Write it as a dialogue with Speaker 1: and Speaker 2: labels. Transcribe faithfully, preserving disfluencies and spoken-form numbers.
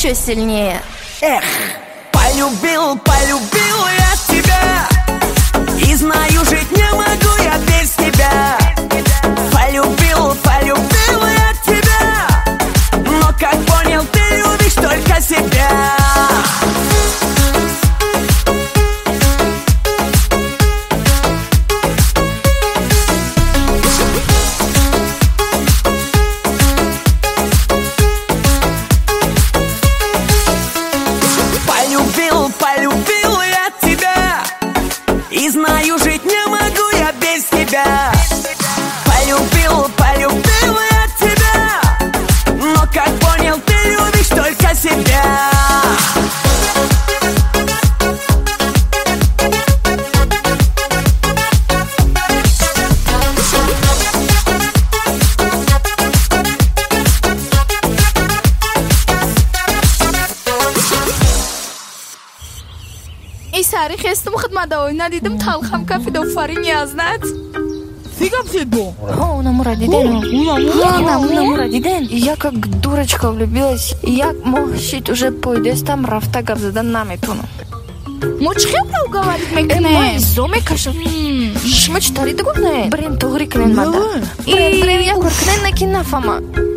Speaker 1: еще сильнее.
Speaker 2: Эх, полюбил, полюбил я тебя, и знаю, жить не могу я без тебя. Полюбил, полюбил я тебя, но как понял, ты любишь только себя. Полюбил, полюбил я тебя, и знаю, жить не могу я без тебя. Полюбил, полюбил я тебя, но как понял, ты любишь только себя.
Speaker 3: سری خستم خدمت ندیدم تلخم کافی دوفاری نیازنت
Speaker 4: Фигам ты был?
Speaker 1: О, Намура Диден. Намура Диден. Я как дурочка влюбилась. Я мохщит уже пойдестам рафта гавзадан наметунам.
Speaker 3: мучхем рав говорит
Speaker 1: Эй,
Speaker 3: мекне
Speaker 1: зоме каша. Шмач тариды гуне. Брен тугри кнен мада. Брен брен я куркнен на кинафама.